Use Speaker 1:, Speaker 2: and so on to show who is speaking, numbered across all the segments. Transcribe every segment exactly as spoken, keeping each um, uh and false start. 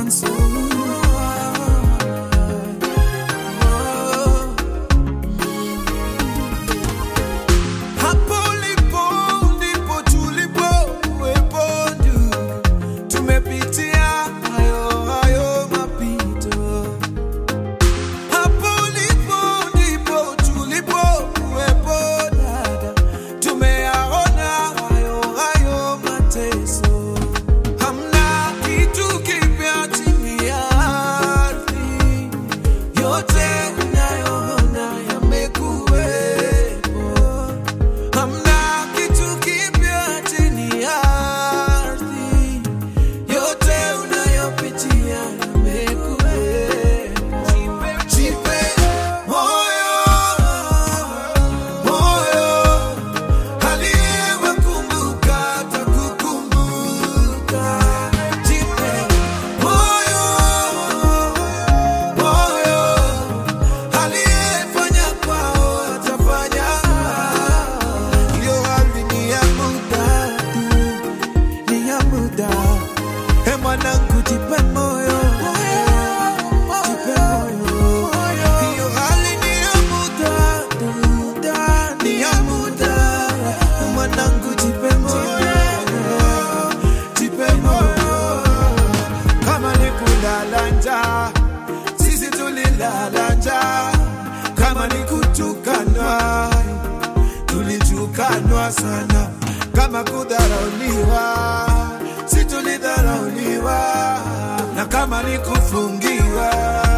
Speaker 1: Kama ni kutukanwa, tulichukanwa sana. Kama kudharauliwa, si tulidharauliwa. Na kama ni kufungiwa,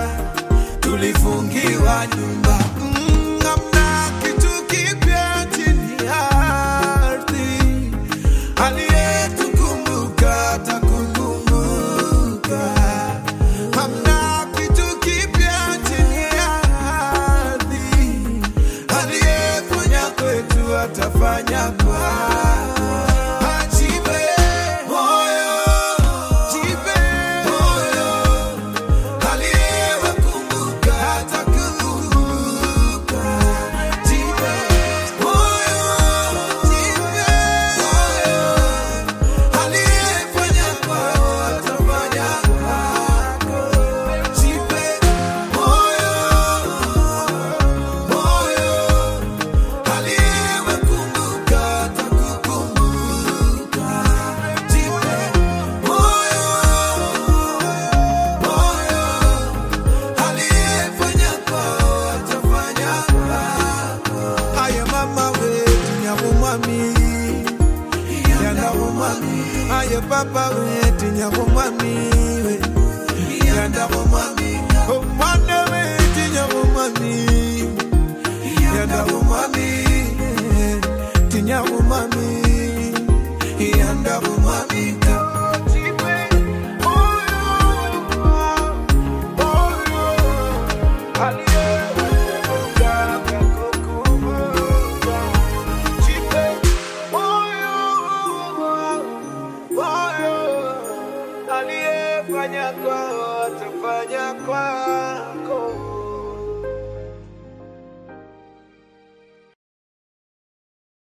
Speaker 1: tulifungiwa nyumba. Mm, hamna kitu kipya chini ya ardhi. Aliyetukumbuka atakukumbuka. Hamna kitu kipya chini ya ardhi. Aliyefanya kwetu atafanya kwako. Aye papa we tinya bomami we yanda bomami o mwana we tinya bomami yanda bomami tinya bomami yanda bomami Aliyefanya kwa atafanya kwa